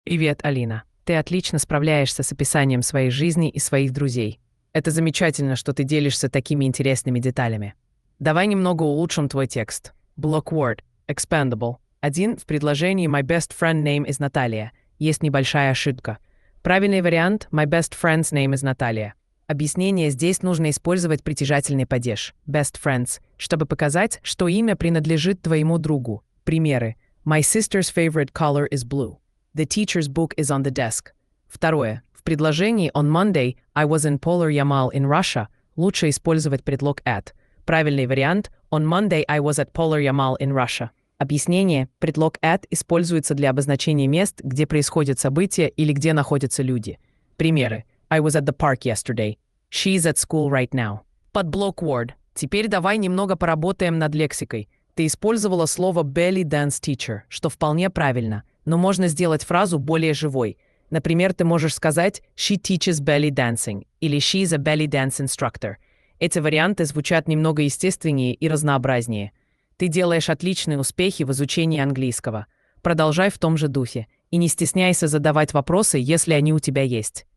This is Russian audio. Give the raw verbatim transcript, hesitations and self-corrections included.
Привет, Алина. Ты отлично справляешься с описанием своей жизни и своих друзей. Это замечательно, что ты делишься такими интересными деталями. Давай немного улучшим твой текст. Block word. Expandable. Один в предложении «My best friend name is Наталья». Есть небольшая ошибка. Правильный вариант «My best friend's name is Наталья». Объяснение: здесь нужно использовать притяжательный падеж best friends, чтобы показать, что имя принадлежит твоему другу. Примеры: My sister's favorite color is blue. The teacher's book is on the desk. Второе. В предложении On Monday I was in Polar Yamal in Russia лучше использовать предлог at. Правильный вариант On Monday I was at Polar Yamal in Russia. Объяснение: предлог at используется для обозначения мест, где происходят события или где находятся люди. Примеры: I was at the park yesterday. She's at school right now. Под block word. Теперь давай немного поработаем над лексикой. Ты использовала слово belly dance teacher, что вполне правильно, но можно сделать фразу более живой. Например, ты можешь сказать «She teaches belly dancing» или «She's a belly dance instructor». Эти варианты звучат немного естественнее и разнообразнее. Ты делаешь отличные успехи в изучении английского. Продолжай в том же духе и не стесняйся задавать вопросы, если они у тебя есть.